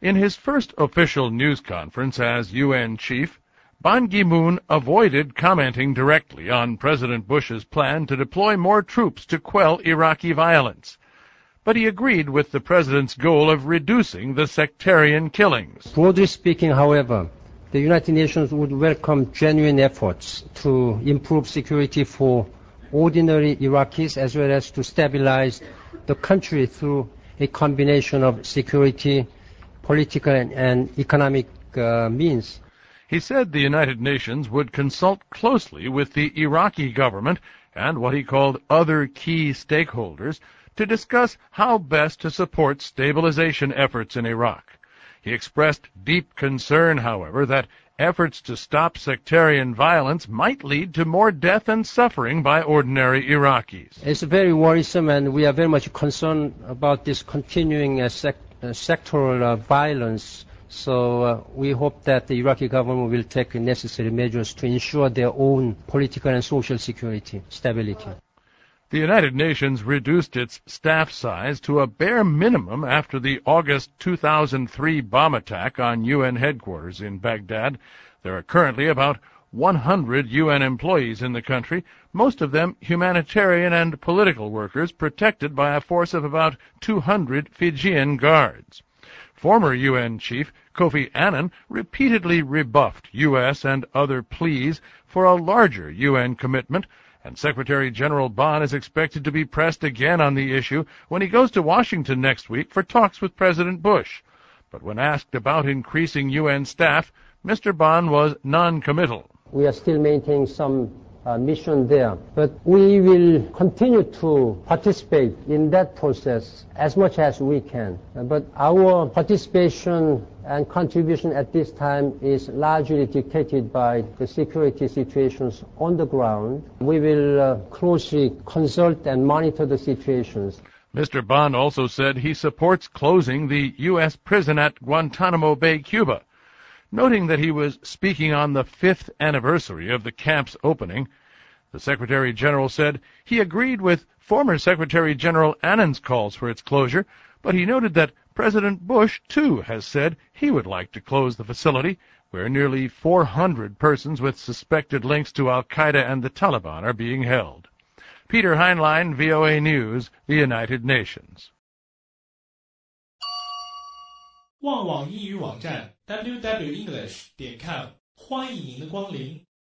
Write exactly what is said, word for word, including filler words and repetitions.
In his first official news conference as U N chief, Ban Ki-moon avoided commenting directly on President Bush's plan to deploy more troops to quell Iraqi violence. But he agreed with the president's goal of reducing the sectarian killings. Broadly speaking, however, the United Nations would welcome genuine efforts to improve security for ordinary Iraqis as well as to stabilize the country through a combination of security, political, and, and economic uh, means. He said the United Nations would consult closely with the Iraqi government and what he called other key stakeholders to discuss how best to support stabilization efforts in Iraq. He expressed deep concern, however, that efforts to stop sectarian violence might lead to more death and suffering by ordinary Iraqis. It's very worrisome, and we are very much concerned about this continuing uh, sec- uh, sectoral uh, violence. So uh, we hope that the Iraqi government will take necessary measures to ensure their own political and social security, stability. The United Nations reduced its staff size to a bare minimum after the August two thousand three bomb attack on U N headquarters in Baghdad. There are currently about one hundred U N employees in the country, most of them humanitarian and political workers protected by a force of about two hundred Fijian guards. Former U N chief Kofi Annan repeatedly rebuffed U S and other pleas for a larger U N commitment, and Secretary General Ban is expected to be pressed again on the issue when he goes to Washington next week for talks with President Bush. But when asked about increasing U N staff, Mister Ban was non-committal. We are still maintaining some uh, mission there, but we will continue to participate in that process as much as we can. Uh, but our participation and contribution at this time is largely dictated by the security situations on the ground. We will uh, closely consult and monitor the situations. Mister Ban also said he supports closing the U S prison at Guantanamo Bay, Cuba. Noting that he was speaking on the fifth anniversary of the camp's opening, the Secretary General said he agreed with former Secretary General Annan's calls for its closure, but he noted that President Bush, too, has said he would like to close the facility, where nearly four hundred persons with suspected links to al-Qaeda and the Taliban are being held. Peter Heinlein, V O A News, the United Nations. 旺网英语网站 double u double u double u 点 com 欢迎您的光临。